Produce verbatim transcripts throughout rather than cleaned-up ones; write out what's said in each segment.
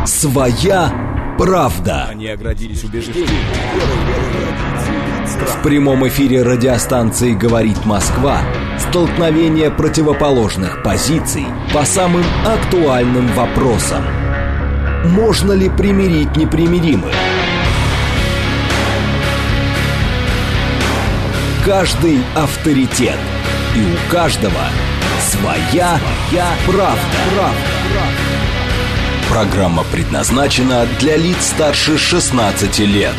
Своя правда. Они оградились убеждением. В прямом эфире радиостанции «Говорит Москва» столкновение противоположных позиций по самым актуальным вопросам. Можно ли примирить непримиримых? Каждый авторитет. И у каждого своя, своя правда. правда. Программа предназначена для лиц старше шестнадцати лет.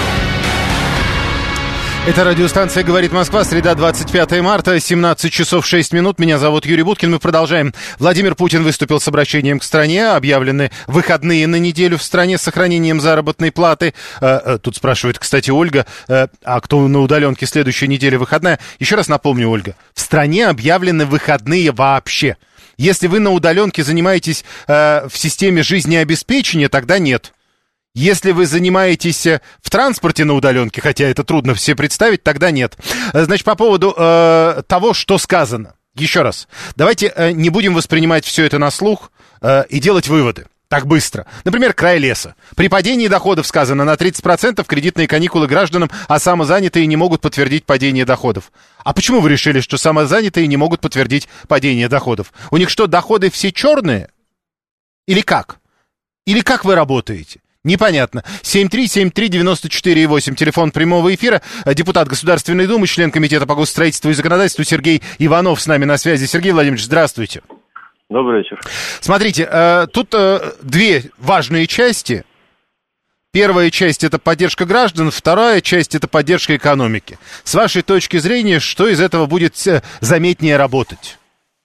Это радиостанция «Говорит Москва», среда, двадцать пятое марта, семнадцать часов шесть минут. Меня зовут Юрий Буткин. Мы продолжаем. Владимир Путин выступил с обращением к стране. Объявлены выходные на неделю в стране с сохранением заработной платы. Тут спрашивает, кстати, Ольга, а кто на удаленке следующей неделе выходная? Еще раз напомню, Ольга, в стране объявлены выходные вообще. Если вы на удаленке занимаетесь в системе жизнеобеспечения, тогда нет. Если вы занимаетесь в транспорте на удаленке, хотя это трудно все представить, тогда нет. Значит, по поводу э, того, что сказано. Еще раз. Давайте э, не будем воспринимать все это на слух э, и делать выводы так быстро. Например, край леса. При падении доходов сказано на тридцать процентов кредитные каникулы гражданам, а самозанятые не могут подтвердить падение доходов. А почему вы решили, что самозанятые не могут подтвердить падение доходов? У них что, доходы все черные? Или как? Или как вы работаете? Непонятно. семь три семь три девять четыре восемь, телефон прямого эфира. Депутат Государственной Думы, член Комитета по госстроительству и законодательству Сергей Иванов с нами на связи. Сергей Владимирович, здравствуйте. Добрый вечер. Смотрите, э, тут э, две важные части. Первая часть — это поддержка граждан, вторая часть — это поддержка экономики. С вашей точки зрения, что из этого будет заметнее работать?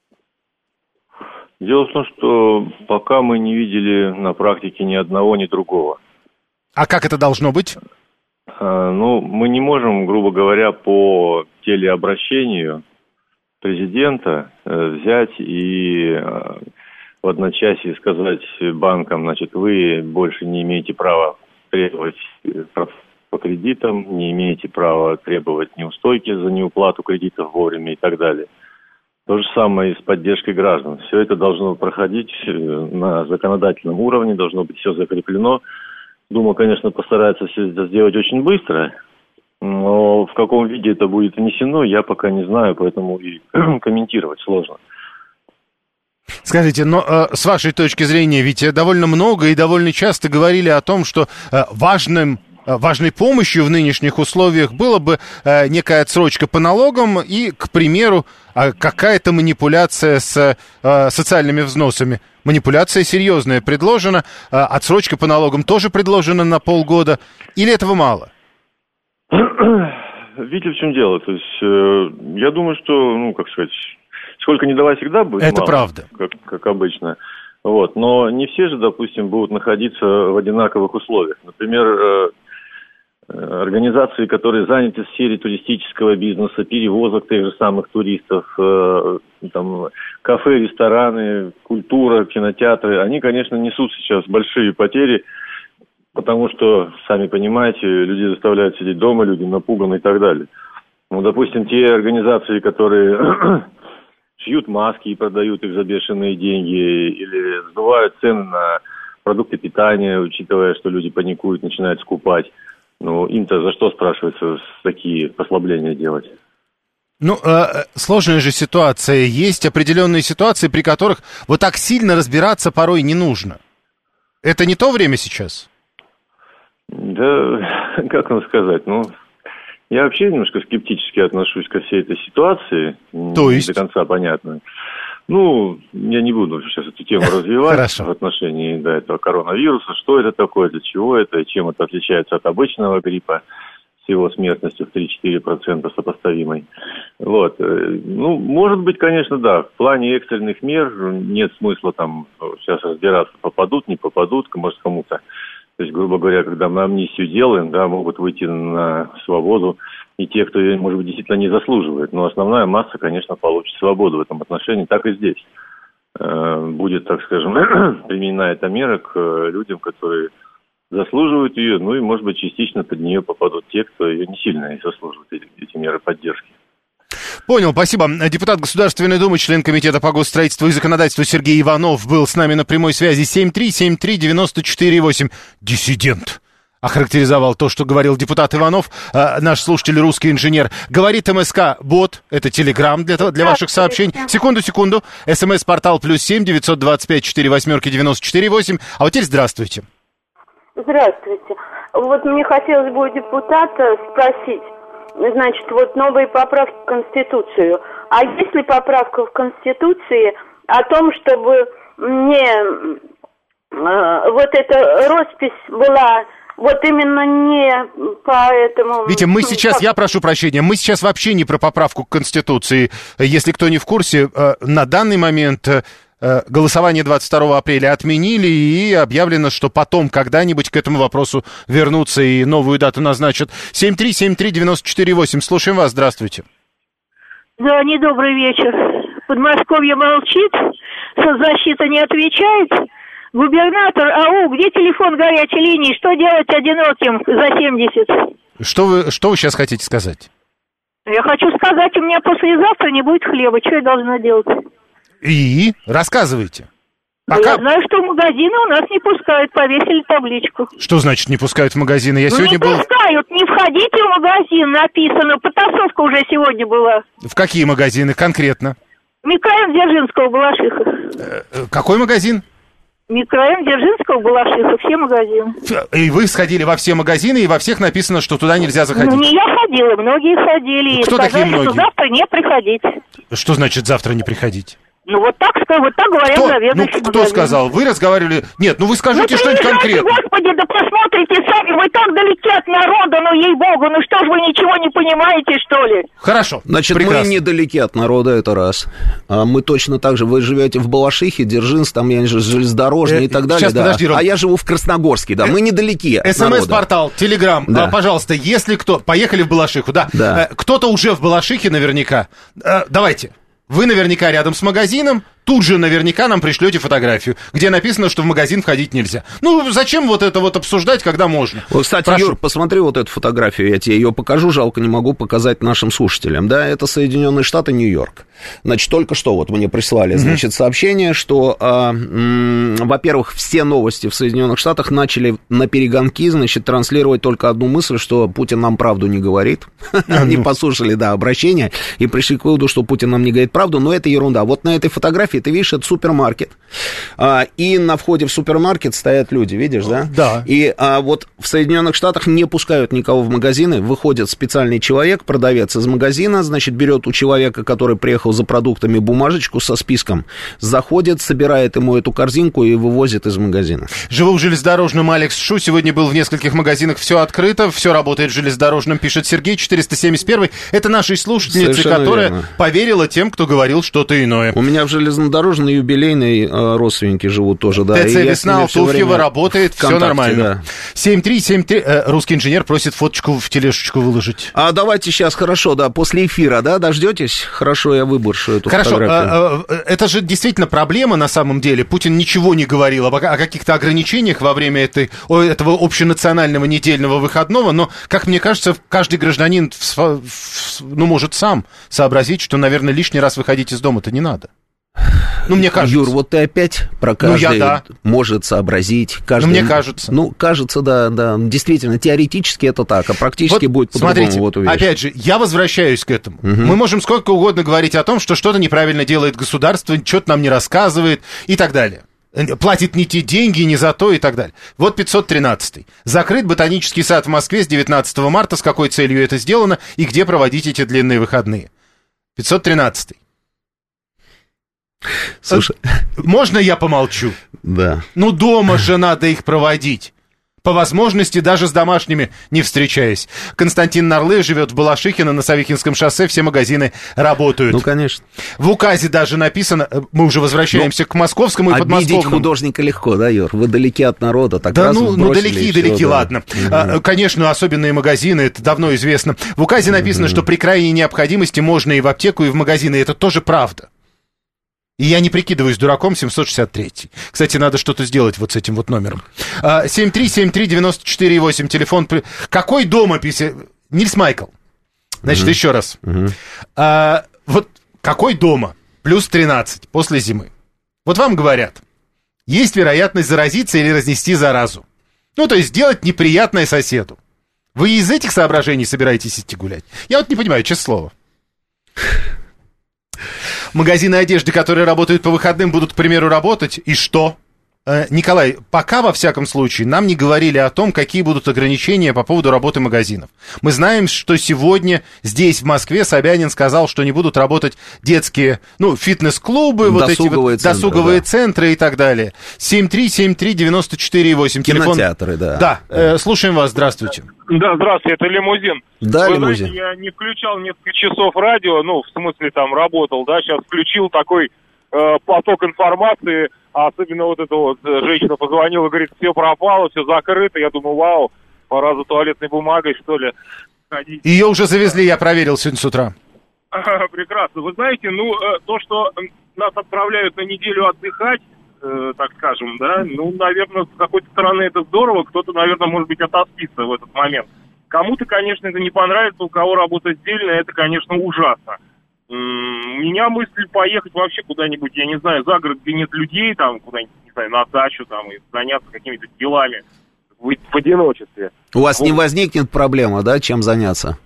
Дело в том, что пока мы не видели на практике ни одного, ни другого. А как это должно быть? А, ну, мы не можем, грубо говоря, по телеобращению президента взять и в одночасье сказать банкам, значит, вы больше не имеете права требовать по кредитам, не имеете права требовать неустойки за неуплату кредитов вовремя и так далее. То же самое и с поддержкой граждан. Все это должно проходить на законодательном уровне, должно быть все закреплено. Дума, конечно, постарается все это сделать очень быстро, но в каком виде это будет внесено, я пока не знаю, поэтому и комментировать сложно. Скажите, но э, с вашей точки зрения, ведь довольно много и довольно часто говорили о том, что э, важным... важной помощью в нынешних условиях была бы э, некая отсрочка по налогам и, к примеру, э, какая-то манипуляция с э, социальными взносами. Манипуляция серьезная предложена, э, отсрочка по налогам тоже предложена на полгода. Или этого мало? Видите, в чем дело? То есть, э, я думаю, что, ну, как сказать, сколько не давай, всегда будет Это мало, правда. Как, как обычно. Вот. Но не все же, допустим, будут находиться в одинаковых условиях. Например, э, организации, которые заняты в сфере туристического бизнеса, перевозок тех же самых туристов, э, там, кафе, рестораны, культура, кинотеатры, они, конечно, несут сейчас большие потери, потому что, сами понимаете, людей заставляют сидеть дома, люди напуганы и так далее. Ну, допустим, те организации, которые шьют маски и продают их за бешеные деньги, или сдувают цены на продукты питания, учитывая, что люди паникуют, начинают скупать. Ну, им-то за что, спрашивается, такие послабления делать? Ну, э, сложная же ситуация. Есть определенные ситуации, при которых вот так сильно разбираться порой не нужно. Это не то время сейчас? Да, как вам сказать, ну, я вообще немножко скептически отношусь ко всей этой ситуации. То есть? Не до конца понятно. Ну, я не буду сейчас эту тему развивать Хорошо. В отношении да, этого коронавируса. Что это такое, для чего это, и чем это отличается от обычного гриппа с его смертностью в три-четыре процента сопоставимой. Вот. Ну, может быть, конечно, да. В плане экстренных мер нет смысла там сейчас разбираться, попадут, не попадут, может, кому-то. То есть, грубо говоря, когда мы амнистию делаем, да, могут выйти на свободу и те, кто, может быть, действительно не заслуживает. Но основная масса, конечно, получит свободу в этом отношении, так и здесь. Будет, так скажем, применена эта мера к людям, которые заслуживают ее, ну и, может быть, частично под нее попадут те, кто ее не сильно и заслуживает, эти, эти меры поддержки. Понял, спасибо. Депутат Государственной Думы, член Комитета по госстроительству и законодательству Сергей Иванов был с нами на прямой связи. семь три семь три девяносто четыре восемь. Диссидент. Охарактеризовал то, что говорил депутат Иванов, э, наш слушатель, русский инженер. Говорит МСК-бот, это телеграм для, для ваших сообщений. Секунду, секунду. СМС-портал плюс семь девятьсот двадцать пять четыре восьмерки девяносто четыре восемь. А вот теперь здравствуйте. Здравствуйте. Вот мне хотелось бы у депутата спросить, значит, вот новые поправки в Конституцию. А есть ли поправка в Конституции о том, чтобы не э, вот эта роспись была... Вот именно не по этому... Витя, мы сейчас, я прошу прощения, мы сейчас вообще не про поправку к Конституции. Если кто не в курсе, на данный момент голосование двадцать второго апреля отменили, и объявлено, что потом когда-нибудь к этому вопросу вернутся и новую дату назначат. семь три семь три девяносто четыре восемь. Слушаем вас, здравствуйте. Да, недобрый вечер. Подмосковье молчит, соцзащита не отвечает. Губернатор, ау, где телефон горячей линии? Что делать одиноким за семьдесят? Что вы, что вы сейчас хотите сказать? Я хочу сказать, у меня послезавтра не будет хлеба. Что я должна делать? И? Рассказывайте. Пока... Я знаю, что в магазины у нас не пускают, повесили табличку. Что значит не пускают в магазины? Я ну, сегодня не был... пускают, не входите в магазин, написано. Потасовка уже сегодня была. В какие магазины конкретно? Микрорайон Дзержинского, Балашиха. Э, какой магазин? Микрорайон Дзержинского, Балашиха, все магазины. И вы сходили во все магазины, и во всех написано, что туда нельзя заходить? Ну, не я ходила, многие ходили. Кто и сказали, такие многие? Что завтра не приходить. Что значит завтра не приходить? Ну, вот так, вот так говорят кто? заведующие. Ну, кто сказал? Вы разговаривали... Нет, ну вы скажите ну, что-нибудь конкретное. Господи, да посмотрите сами, вы так далеки от народа, ну, ей-богу, ну что ж вы ничего не понимаете, что ли? Хорошо, Значит, прекрасно. Мы недалеки от народа, это раз. А мы точно так же, вы живете в Балашихе, Дзержинск, там, я не знаю, железнодорожный э, и так далее. Сейчас, да. подожди, Ром. А я живу в Красногорске, да, э, мы недалеки от народа. СМС-портал, Телеграм, да. а, пожалуйста, если кто... Поехали в Балашиху, да. да. Кто-то уже в Балашихе наверняка. Давайте. Вы наверняка рядом с магазином, тут же наверняка нам пришлете фотографию, где написано, что в магазин входить нельзя. Ну, зачем вот это вот обсуждать, когда можно? Вот, кстати, Прошу. Юр, посмотри вот эту фотографию, я тебе ее покажу, жалко, не могу показать нашим слушателям. Да, это Соединенные Штаты, Нью-Йорк. Значит, только что вот мне прислали, mm-hmm. значит, сообщение, что, а, м- во-первых, все новости в Соединенных Штатах начали на перегонки, значит, транслировать только одну мысль, что Путин нам правду не говорит. Они послушали, да, обращение и пришли к выводу, что Путин нам не говорит правду, но это ерунда. Вот на этой фотографии, ты видишь, это супермаркет, а, и на входе в супермаркет стоят люди, видишь, да? Да. И а, вот в Соединенных Штатах не пускают никого в магазины, выходит специальный человек, продавец из магазина, значит, берет у человека, который приехал за продуктами, бумажечку со списком, заходит, собирает ему эту корзинку и вывозит из магазина. Живу в железнодорожном, Алекс Шу, сегодня был в нескольких магазинах, все открыто, все работает в железнодорожном, пишет Сергей, четыреста семьдесят первый, это нашей слушательница, Совершенно которая верно. Поверила тем, кто говорил что-то иное. У меня в железнодорожной юбилейной э, родственники живут тоже, да. ТЦ «Весна», Алтуфьева работает, все нормально. Да. семь три семь три, э, русский инженер просит фоточку в тележечку выложить. А давайте сейчас, хорошо, да, после эфира, да, дождетесь? Хорошо, я выброшу эту Хорошо, фотографию. Хорошо, э, э, это же действительно проблема на самом деле. Путин ничего не говорил об, о каких-то ограничениях во время этой, этого общенационального недельного выходного, но, как мне кажется, каждый гражданин в, в, ну, может сам сообразить, что, наверное, лишний раз выходить из дома-то не надо. Ну, мне кажется. Юр, вот ты опять про каждый ну, я, да. может сообразить. Каждый... Ну, мне кажется. Ну, кажется, да, да. Действительно, теоретически это так, а практически вот, будет по-другому. Смотрите, вот опять же, я возвращаюсь к этому. Угу. Мы можем сколько угодно говорить о том, что что-то неправильно делает государство, что-то нам не рассказывает и так далее. Платит не те деньги, не за то и так далее. Вот пятьсот тринадцатый. Закрыт ботанический сад в Москве с девятнадцатого марта. С какой целью это сделано и где проводить эти длинные выходные? пятьсот тринадцатый. Слушай. Можно я помолчу? Да. Ну, дома же надо их проводить. По возможности, даже с домашними не встречаясь. Константин Нарлы живет в Балашихино на Савихинском шоссе, все магазины работают. Ну, конечно. В указе даже написано, мы уже возвращаемся ну, к московскому и подмосковному. Обидеть художника легко, да, Юр? Вы далеки от народа, так да, раз ну, ну далеки, далеки, да. ладно. Угу. А, конечно, особенные магазины, это давно известно. В указе написано, угу. что при крайней необходимости можно и в аптеку, и в магазины, и это тоже правда. И я не прикидываюсь дураком, семьсот шестьдесят третий. Кстати, надо что-то сделать вот с этим вот номером. семь три семь три девяносто четыре восемь, телефон... Какой дома писать? Нильс Майкл. Значит, uh-huh. еще раз. Uh-huh. А, вот какой дома? Плюс тринадцать после зимы. Вот вам говорят, есть вероятность заразиться или разнести заразу. Ну, то есть сделать неприятное соседу. Вы из этих соображений собираетесь идти гулять? Я вот не понимаю, честное слово. Магазины одежды, которые работают по выходным, будут, к примеру, работать. И что? Э, Николай, пока, во всяком случае, нам не говорили о том, какие будут ограничения по поводу работы магазинов. Мы знаем, что сегодня здесь, в Москве, Собянин сказал, что не будут работать детские, ну, фитнес-клубы, вот эти вот центры, досуговые да. центры и так далее. семь три семь три девять четыре восемь. Кинотеатры, да. Да, э, слушаем вас, здравствуйте. Да, здравствуйте, это лимузин. Да, Вы лимузин. знаете, я не включал несколько часов радио, ну, в смысле, там, работал, да, сейчас включил такой э, поток информации, а особенно вот эта вот женщина позвонила, говорит, все пропало, все закрыто, я думаю, вау, пора за туалетной бумагой, что ли, ходить. Ее уже завезли, я проверил сегодня с утра. Прекрасно. Вы знаете, ну, э, то, что нас отправляют на неделю отдыхать, э, так скажем, да, ну, наверное, с какой-то стороны это здорово, кто-то, наверное, может быть, отоспится в этот момент. Кому-то, конечно, это не понравится, у кого работа сдельная, это, конечно, ужасно. М-м, у меня мысль поехать вообще куда-нибудь, я не знаю, за город, где нет людей, там, куда-нибудь, не знаю, на дачу, там, и заняться какими-то делами в, в одиночестве. У вас вот. не возникнет проблема, да, чем заняться?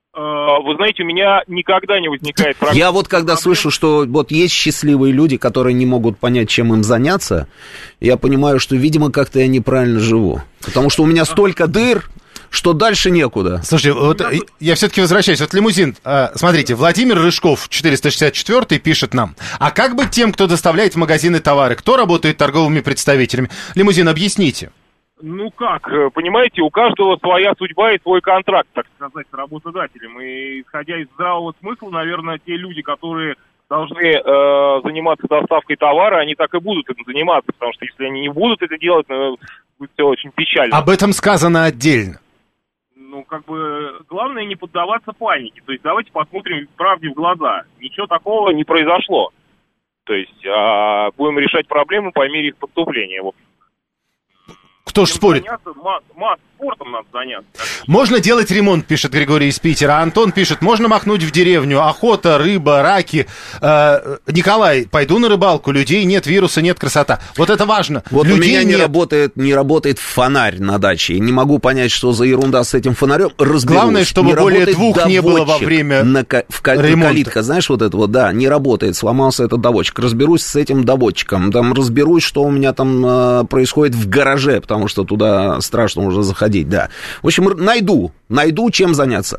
Вы знаете, у меня никогда не возникает проблем. Я вот когда слышу, что вот есть счастливые люди, которые не могут понять, чем им заняться, я понимаю, что, видимо, как-то я неправильно живу. Потому что у меня столько дыр, что дальше некуда. Слушайте, вот я, я все-таки возвращаюсь. Вот лимузин. А, смотрите, Владимир Рыжков, четыреста шестьдесят четыре, пишет нам. А как быть тем, кто доставляет в магазины товары? Кто работает торговыми представителями? Лимузин, объясните. Ну как, понимаете, у каждого своя судьба и свой контракт, так сказать, с работодателем. И исходя из здравого смысла, наверное, те люди, которые должны э, заниматься доставкой товара, они так и будут этим заниматься, потому что если они не будут это делать, ну, будет все очень печально. Об этом сказано отдельно. Ну, как бы, главное не поддаваться панике. То есть давайте посмотрим правде в глаза. Ничего такого не произошло. То есть а, будем решать проблемы по мере их поступления. Вот. Кто ж спорит? Масс, масс спортом надо заняться. Можно делать ремонт, пишет Григорий из Питера. А Антон пишет, можно махнуть в деревню. Охота, рыба, раки. Э, Николай, пойду на рыбалку. Людей нет, вируса нет, красота. Вот это важно. Вот Людей у меня не нет. работает, не работает фонарь на даче. Не могу понять, что за ерунда с этим фонарем. Разберусь. Главное, чтобы не более работает двух не было во доводчик время на, в ка- ремонта. Калитка, знаешь, вот это вот, да, не работает. Сломался этот доводчик. Разберусь с этим доводчиком. Там разберусь, что у меня там э, происходит в гараже, потому что туда страшно уже заходить, да. В общем, найду, найду, чем заняться.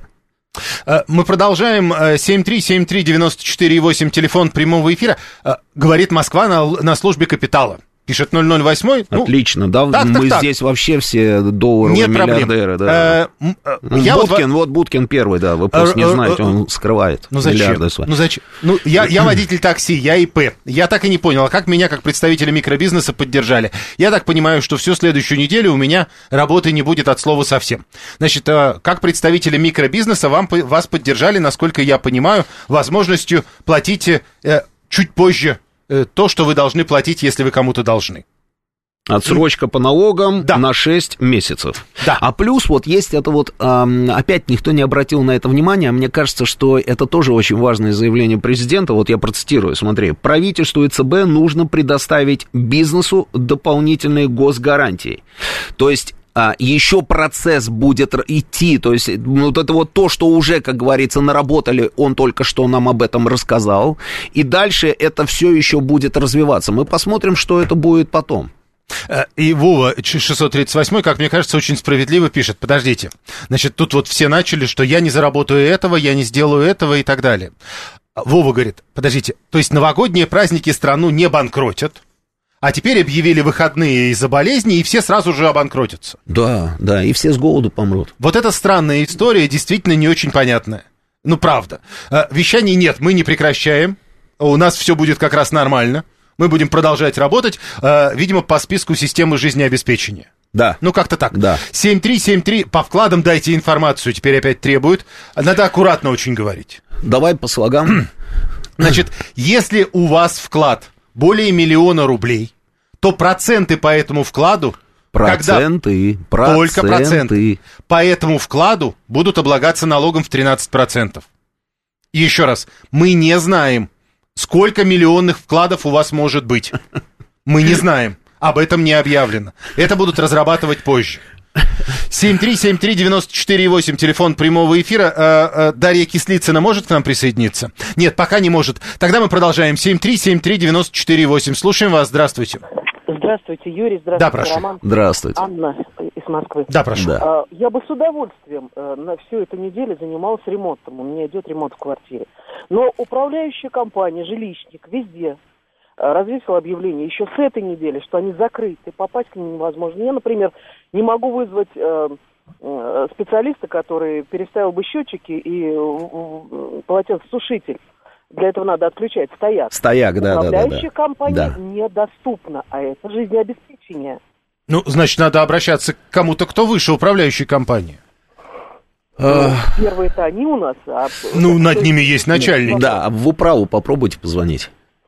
Мы продолжаем. семь три семь три девять четыре восемь, телефон прямого эфира. Говорит Москва на, на службе капитала. Пишет ноль ноль восемь. Отлично, да, так, мы так, здесь так. вообще все долларовые Нет миллиардеры. проблем. Да. Э, я Будкин, вот... вот Будкин первый, да, вы просто не знаете, он скрывает ну, зачем? миллиарды свои. Ну зачем? Ну, я, я водитель такси, я ИП. Я так и не понял, а как меня, как представителя микробизнеса, поддержали? Я так понимаю, что всю следующую неделю у меня работы не будет от слова совсем. Значит, как представителя микробизнеса вам, вас поддержали, насколько я понимаю, возможностью платить э, чуть позже э, то, что вы должны платить, если вы кому-то должны. Отсрочка по налогам да. на шесть месяцев. Да. А плюс вот есть это вот, эм, опять никто не обратил на это внимание, а мне кажется, что это тоже очень важное заявление президента. Вот я процитирую, смотри. Правительству и ЦБ нужно предоставить бизнесу дополнительные госгарантии. То есть а, еще процесс будет идти, то есть вот это вот то, что уже, как говорится, наработали, он только что нам об этом рассказал, и дальше это все еще будет развиваться. Мы посмотрим, что это будет потом. И Вова шестьсот тридцать восемь, как мне кажется, очень справедливо пишет. Подождите, значит, тут вот все начали, что я не заработаю этого, я не сделаю этого и так далее. Вова говорит, подождите, то есть новогодние праздники страну не банкротят, а теперь объявили выходные из-за болезни, и все сразу же обанкротятся. Да, да, и все с голоду помрут. Вот эта странная история действительно не очень понятная. Ну, правда. Вещаний нет, мы не прекращаем, у нас все будет как раз нормально. Мы будем продолжать работать, э, видимо, по списку системы жизнеобеспечения. Да. Ну, как-то так. Да. семь три семь три, по вкладам дайте информацию, теперь опять требуют. Надо аккуратно очень говорить. Давай по слогам. Значит, если у вас вклад более миллиона рублей, то проценты по этому вкладу... Проценты, когда... проценты. Только проценты. По этому вкладу будут облагаться налогом в тринадцать процентов. И еще раз, мы не знаем, сколько миллионных вкладов у вас может быть. Мы не знаем. Об этом не объявлено. Это будут разрабатывать позже. семь три семь три девять четыре восемь, телефон прямого эфира. Дарья Кислицына может к нам присоединиться? Нет, пока не может. Тогда мы продолжаем. семь три семь три девять четыре восемь. Слушаем вас. Здравствуйте. Здравствуйте, Юрий. Здравствуйте, да, прошу. Роман. Здравствуйте. Анна из Москвы. Да, прошу. Да. Я бы с удовольствием на всю эту неделю занималась ремонтом. У меня идет ремонт в квартире. Но управляющая компания, жилищник, везде развесила объявление еще с этой недели, что они закрыты, попасть к ним невозможно. Я, например, не могу вызвать э, э, специалиста, который переставил бы счетчики и э, полотенцесушитель. Для этого надо отключать стояк. Стояк, да, да, да. Управляющая да. компания да. недоступна, а это жизнеобеспечение. Ну, значит, надо обращаться к кому-то, кто выше управляющей компании. Ну, первые-то они у нас. А... Ну, над ними есть начальник. Да, в управу попробуйте позвонить.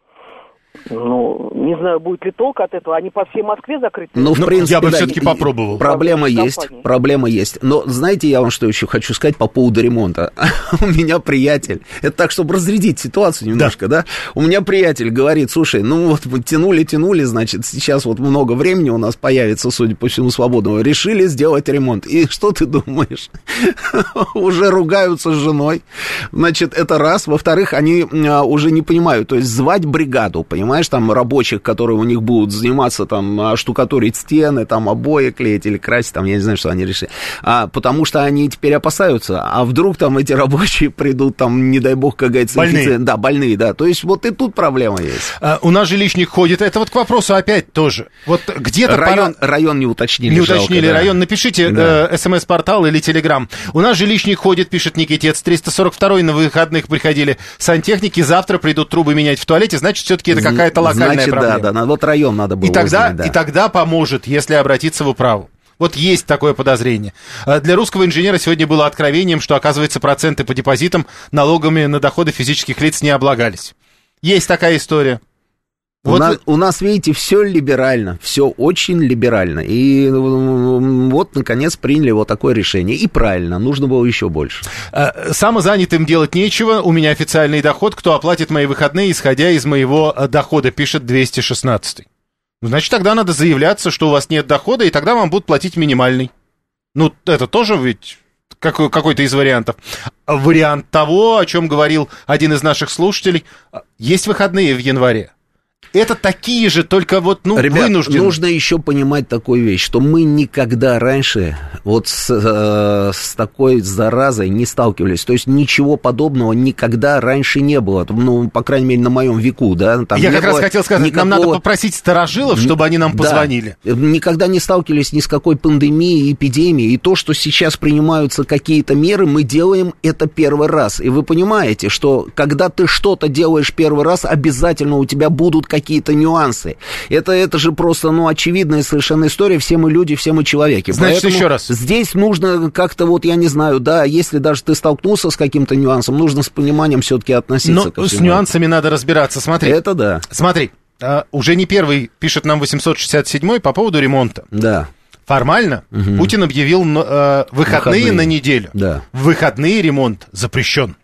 Ну, не знаю, будет ли толк от этого. Они по всей Москве закрыты. Ну, в ну, принципе, я бы да, все-таки попробовал. Проблема есть, компании. проблема есть. Но знаете, я вам что еще хочу сказать по поводу ремонта. У меня приятель, это так, чтобы разрядить ситуацию немножко, да. да? У меня приятель говорит, слушай, ну вот мы тянули-тянули, значит, сейчас вот много времени у нас появится, судя по всему, свободного. Решили сделать ремонт. И что ты думаешь? Уже ругаются с женой. Значит, это раз. Во-вторых, они уже не понимают, то есть звать бригаду, понимаешь? Знаешь, там рабочих, которые у них будут заниматься, там, штукатурить стены, там, обои клеить или красить, там, я не знаю, что они решили. А, потому что они теперь опасаются, а вдруг там эти рабочие придут, там, не дай бог, как говорится, больные. Инфици... Да, больные, да. То есть вот и тут проблема есть. А, у нас жилищник ходит, это вот к вопросу опять тоже. Вот где-то район, пора... район не уточнили. Не уточнили жалко, район. Да. Напишите да. э, смс-портал или телеграм. У нас жилищник ходит, пишет Никитец, триста сорок второй на выходных приходили сантехники, завтра придут трубы менять в туалете, значит, все-таки это какая-то локальная значит, проблема. Да, да, вот район надо было и тогда, узнать, да. и тогда поможет, если обратиться в управу. Вот есть такое подозрение. Для русского инженера сегодня было откровением, что, оказывается, проценты по депозитам налогами на доходы физических лиц не облагались. Есть такая история. У, вот... нас, у нас, видите, все либерально, все очень либерально. И вот, наконец, приняли вот такое решение. И правильно, нужно было еще больше. Самозанятым делать нечего. У меня официальный доход. Кто оплатит мои выходные, исходя из моего дохода, пишет двести шестнадцатый. Значит, тогда надо заявляться, что у вас нет дохода, и тогда вам будут платить минимальный. Ну, это тоже ведь какой- какой-то из вариантов. Вариант того, о чем говорил один из наших слушателей. Есть выходные в январе. Это такие же, только вот, ну, Ребят, вынуждены. Нужно еще понимать такую вещь, что мы никогда раньше вот с, э, с такой заразой не сталкивались. То есть ничего подобного никогда раньше не было. Ну, по крайней мере, на моем веку, да. Там Я как было раз хотел сказать, никакого... нам надо попросить старожилов, чтобы они нам позвонили. Да, никогда не сталкивались ни с какой пандемией, эпидемией. И то, что сейчас принимаются какие-то меры, мы делаем это первый раз. И вы понимаете, что когда ты что-то делаешь первый раз, обязательно у тебя будут какие-то какие-то нюансы. Это, это же просто, ну, очевидная совершенно история. Все мы люди, все мы человеки. Значит, Поэтому еще раз. Здесь нужно как-то, вот, я не знаю, да, если даже ты столкнулся с каким-то нюансом, нужно с пониманием все-таки относиться Но ко всему. с нюансами надо разбираться. Смотри. Это да. Смотри, а, уже не первый пишет нам восемьсот шестьдесят седьмой по поводу ремонта. Да. Формально угу. Путин объявил э, выходные, выходные на неделю. Да. В выходные ремонт запрещен.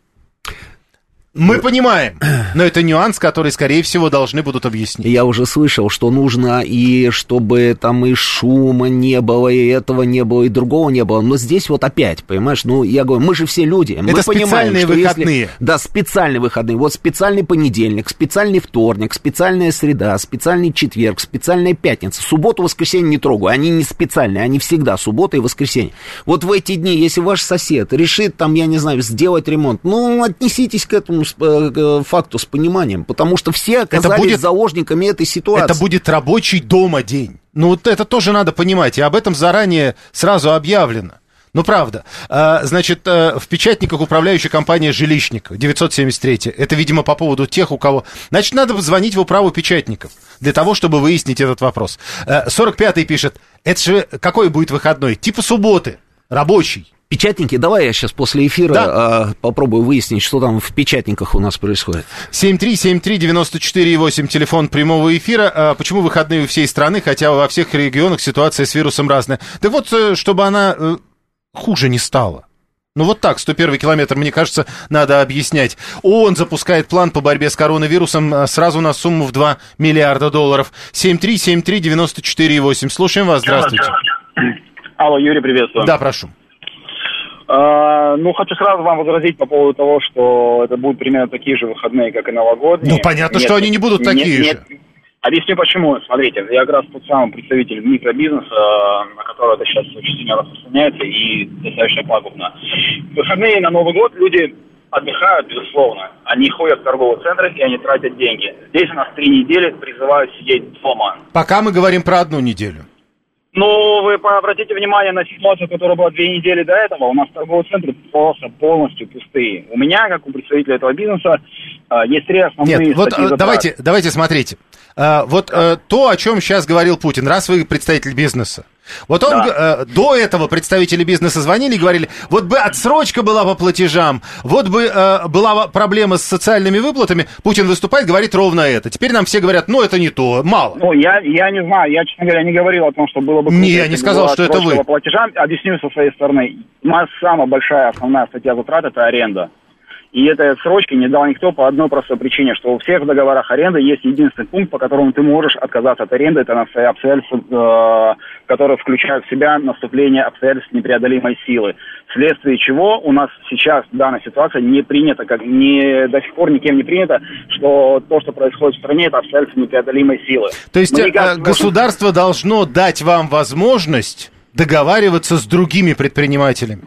Мы понимаем, но это нюанс, который, скорее всего, должны будут объяснить. Я уже слышал, что нужно и чтобы там и шума не было, и этого не было, и другого не было. Но здесь вот опять, понимаешь, ну, я говорю, мы же все люди. Мы это понимаем, специальные что выходные. Если, да, специальные выходные. Вот специальный понедельник, специальный вторник, специальная среда, специальный четверг, специальная пятница. Субботу, воскресенье не трогаю. Они не специальные, они всегда суббота и воскресенье. Вот в эти дни, если ваш сосед решит, там, я не знаю, сделать ремонт, ну, отнеситесь к этому факту с пониманием, потому что все оказались будет, заложниками этой ситуации. Это будет рабочий дома день. Ну, вот это тоже надо понимать, и об этом заранее сразу объявлено. Ну, правда. А, значит, в печатниках управляющая компания «Жилищник», девятьсот семьдесят три. Это, видимо, по поводу тех, у кого... Значит, надо звонить в управу печатников для того, чтобы выяснить этот вопрос. сорок пятый пишет, это же какой будет выходной? Типа субботы, рабочий. Печатники, давай я сейчас после эфира да. а, попробую выяснить, что там в печатниках у нас происходит. семь три семь три девять четыре восемь, телефон прямого эфира. А почему выходные у всей страны, хотя во всех регионах ситуация с вирусом разная? Да вот, чтобы она хуже не стала. Ну вот так, сто первый километр, мне кажется, надо объяснять. ООН запускает план по борьбе с коронавирусом сразу на сумму в два миллиарда долларов. семь три семь три девяносто четыре восемь. Слушаем вас, здравствуйте. Алло, Юрий, приветствую. Да, прошу. А, ну, хочу сразу вам возразить по поводу того, что это будут примерно такие же выходные, как и новогодние. Ну, понятно, нет, что они не будут нет, такие нет, же. Объясню почему. Смотрите, я как раз тот самый представитель микробизнеса, на который это сейчас очень сильно распространяется и достаточно пагубно. В выходные на Новый год люди отдыхают, безусловно. Они ходят в торговые центры и они тратят деньги. Здесь у нас три недели призывают сидеть дома. Пока мы говорим про одну неделю. Ну, вы обратите внимание на ситуацию, которая была две недели до этого. У нас торговые центры просто полностью пустые. У меня, как у представителя этого бизнеса, есть три основные Нет, вот статьи затрат. давайте, давайте смотрите. А, вот а, то, о чем сейчас говорил Путин, раз вы представитель бизнеса. Вот он да. э, до этого представители бизнеса звонили и говорили, вот бы отсрочка была по платежам, вот бы э, была проблема с социальными выплатами. Путин выступает, говорит ровно это. Теперь нам все говорят, ну это не то, мало. Ну, я, я не знаю, я, честно говоря, не говорил о том, что было бы... Не, я не сказал, что это вы. По платежам. Объясню со своей стороны. У нас самая большая основная статья затрат – это аренда. И этой отсрочки не дал никто по одной простой причине, что у всех в договорах аренды есть единственный пункт, по которому ты можешь отказаться от аренды. Это обстоятельства, э, которые включают в себя наступление обстоятельств непреодолимой силы. Вследствие чего у нас сейчас данная ситуация не принята, как не, до сих пор никем не принято, что то, что происходит в стране, это обстоятельства непреодолимой силы. То есть никак... государство должно дать вам возможность договариваться с другими предпринимателями?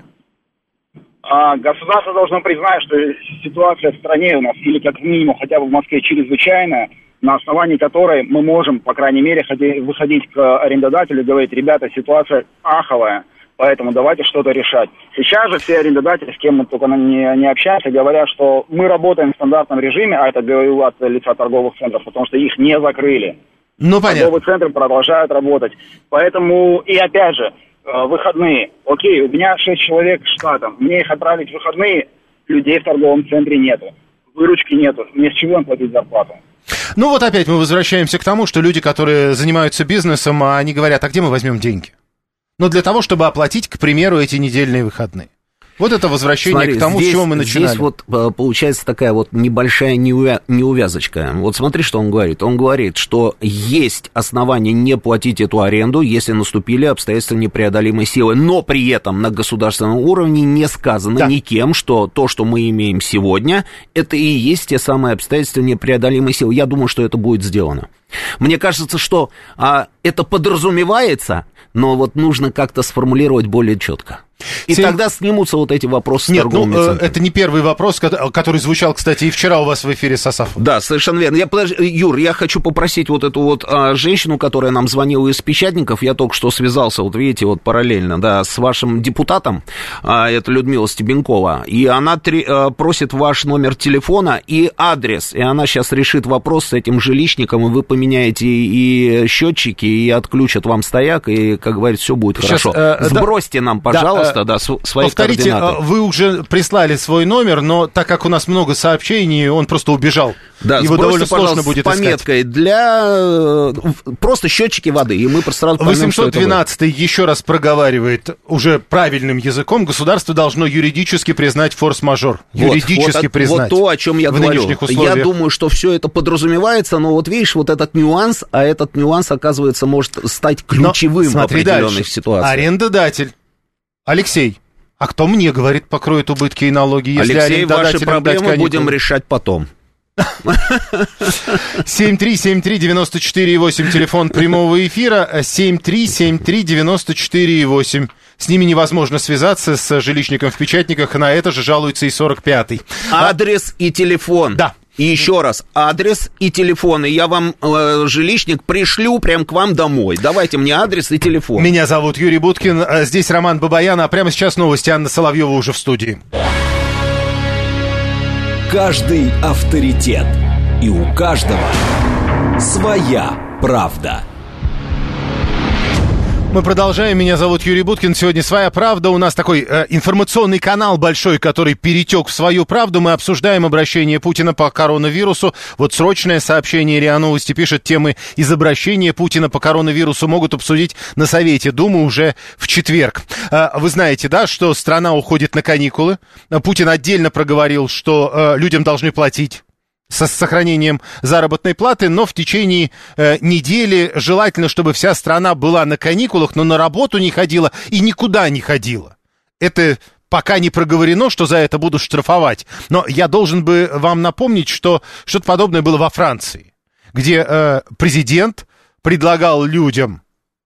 А государство должно признать, что ситуация в стране у нас, или как минимум хотя бы в Москве, чрезвычайная, на основании которой мы можем, по крайней мере, выходить к арендодателю и говорить, ребята, ситуация аховая, поэтому давайте что-то решать. Сейчас же все арендодатели, с кем мы только не, не общаемся, говорят, что мы работаем в стандартном режиме, а это говорю от лица торговых центров, потому что их не закрыли. Ну, понятно. Торговые центры продолжают работать. Поэтому, и опять же, выходные. Окей, у меня шесть человек штатом. Мне их отправить в выходные, людей в торговом центре нету. Выручки нету. Мне с чего им платить зарплату? Ну вот опять мы возвращаемся к тому, что люди, которые занимаются бизнесом, они говорят, а где мы возьмем деньги? Ну для того, чтобы оплатить, к примеру, эти недельные выходные. Вот это возвращение смотри, к тому, здесь, с чего мы начинали. Здесь вот получается такая вот небольшая неувязочка. Вот смотри, что он говорит. Он говорит, что есть основания не платить эту аренду, если наступили обстоятельства непреодолимой силы. Но при этом на государственном уровне не сказано да. никем, что то, что мы имеем сегодня, это и есть те самые обстоятельства непреодолимой силы. Я думаю, что это будет сделано. Мне кажется, что а, это подразумевается, но вот нужно как-то сформулировать более четко. И Сем... тогда снимутся вот эти вопросы Нет, с торговыми ну, центрами. Это не первый вопрос, который звучал, кстати, и вчера у вас в эфире с Асафом. Да, совершенно верно. Я, подожди, Юр, я хочу попросить вот эту вот а, женщину, которая нам звонила из Печатников, я только что связался, вот видите, вот параллельно, да, с вашим депутатом, а, это Людмила Стебенкова, и она три, а, просит ваш номер телефона и адрес, и она сейчас решит вопрос с этим жилищником, и вы поменяете и счетчики, и отключат вам стояк, и, как говорится, все будет сейчас, хорошо. Э, Сбросьте да, нам, пожалуйста, да, да, свои повторите, координаты. Вы уже прислали свой номер, но так как у нас много сообщений, он просто убежал. Да, его довольно сложно будет с пометкой искать. Для просто счетчики воды, и мы сразу поймем, восемьсот двенадцатый еще раз проговаривает уже правильным языком, государство должно юридически признать форс-мажор. Вот, юридически вот, признать. Вот то, о чем я говорю. Я думаю, что все это подразумевается, но вот видишь, вот этот нюанс, а этот нюанс, оказывается, может стать ключевым но, в определенных дальше. Ситуациях. Арендодатель. Алексей, а кто мне, говорит, покроет убытки и налоги, если Алексей, ваши проблемы будем решать потом. семь три семь три девяносто четыре восемь, телефон прямого эфира, семь три семь три девяносто четыре восемь. С ними невозможно связаться, с жилищником в Печатниках, на это же жалуется и сорок пятый. Адрес и телефон. Да. И еще раз, адрес и телефон, и я вам, э, жилищник, пришлю прям к вам домой. Давайте мне адрес и телефон. Меня зовут Юрий Буткин, здесь Роман Бабаян, а прямо сейчас новости. Анна Соловьева уже в студии. Каждый авторитет, и у каждого своя правда. Мы продолжаем. Меня зовут Юрий Буткин. Сегодня «Своя правда». У нас такой э, информационный канал большой, который перетек в «Свою правду». Мы обсуждаем обращение Путина по коронавирусу. Вот срочное сообщение РИА Новости пишет: темы из обращения Путина по коронавирусу могут обсудить на Совете Думы уже в четверг. Э, вы знаете, да, что страна уходит на каникулы. Путин отдельно проговорил, что э, людям должны платить с сохранением заработной платы, но в течение э, недели желательно, чтобы вся страна была на каникулах, но на работу не ходила и никуда не ходила. Это пока не проговорено, что за это будут штрафовать. Но я должен бы вам напомнить, что что-то подобное было во Франции, где э, президент предлагал людям,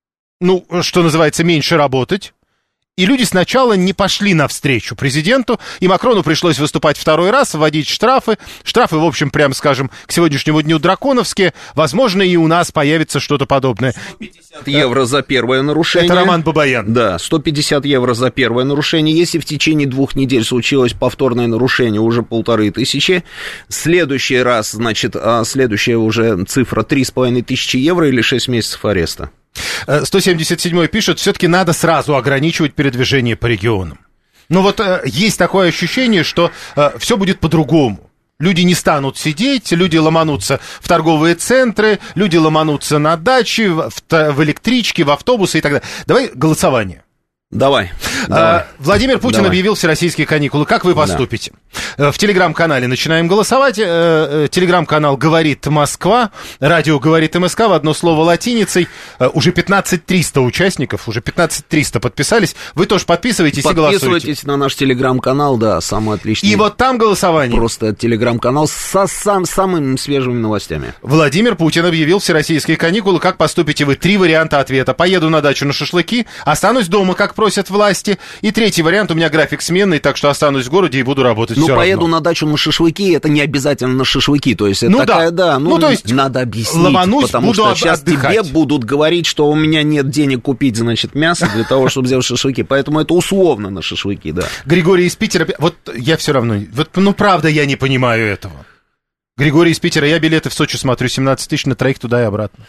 ну, что называется, меньше работать. И люди сначала не пошли навстречу президенту, и Макрону пришлось выступать второй раз, вводить штрафы. Штрафы, в общем, прямо скажем, к сегодняшнему дню драконовские. Возможно, и у нас появится что-то подобное. сто пятьдесят евро за первое нарушение. Это Роман Бабаян. Да, сто пятьдесят евро за первое нарушение. Если в течение двух недель случилось повторное нарушение, уже полторы тысячи. Следующий раз, значит, следующая уже цифра три с половиной тысячи евро или шесть месяцев ареста. сто семьдесят седьмой пишет: все-таки надо сразу ограничивать передвижение по регионам. Ну вот э, есть такое ощущение, что э, все будет по-другому. Люди не станут сидеть, люди ломанутся в торговые центры, люди ломанутся на дачи, в, в электрички, в автобусы и так далее. Давай голосование. Давай. А, давай. Владимир Путин давай. объявил всероссийские каникулы. Как вы поступите? Да. В телеграм-канале начинаем голосовать. Телеграм-канал «Говорит Москва», радио «Говорит МСК», в одно слово латиницей. Уже пятнадцать триста участников, уже пятнадцать триста подписались. Вы тоже подписывайтесь и голосуйте. Подписывайтесь на наш телеграм-канал, да, самый отличный. И вот там голосование. Просто телеграм-канал со сам, самыми свежими новостями. Владимир Путин объявил всероссийские каникулы. Как поступите вы? Три варианта ответа. Поеду на дачу на шашлыки, останусь дома, как просят власти. И третий вариант: у меня график сменный, так что останусь в городе и буду работать. Ну, все поеду равно. на дачу на шашлыки, это не обязательно на шашлыки. То есть, это ну, такая, да. да, ну, ну, то есть, надо объяснить, ломанусь, потому буду что сейчас отдыхать. тебе будут говорить, что у меня нет денег купить, значит, мясо для того, чтобы сделать шашлыки. Поэтому это условно на шашлыки, да. Григорий из Питера. Вот я все равно, вот, ну, правда, я не понимаю этого. Григорий из Питера, я билеты в Сочи смотрю, семнадцать тысяч на троих туда и обратно.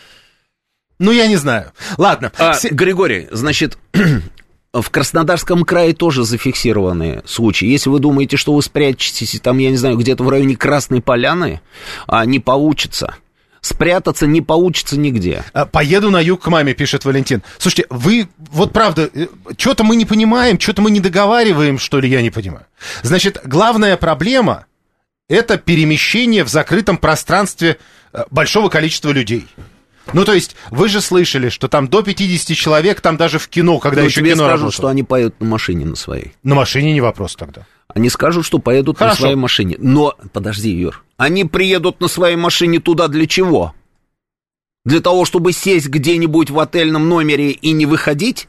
Ну, я не знаю. Ладно. А, С... Григорий, значит... В Краснодарском крае тоже зафиксированы случаи. Если вы думаете, что вы спрячетесь там, я не знаю, где-то в районе Красной Поляны, а, не получится. Спрятаться не получится нигде. Поеду на юг к маме, пишет Валентин. Слушайте, вы, вот правда, что-то мы не понимаем, что-то мы не договариваем, что ли, я не понимаю. Значит, главная проблема — это перемещение в закрытом пространстве большого количества людей. Ну, то есть, вы же слышали, что там до пятидесяти человек, там даже в кино, когда ну, еще тебе кино скажут, работало. что они поедут на машине на своей. На машине не вопрос тогда. Они скажут, что поедут Хорошо. на своей машине. Но, подожди, Юр, они приедут на своей машине туда для чего? Для того, чтобы сесть где-нибудь в отельном номере и не выходить?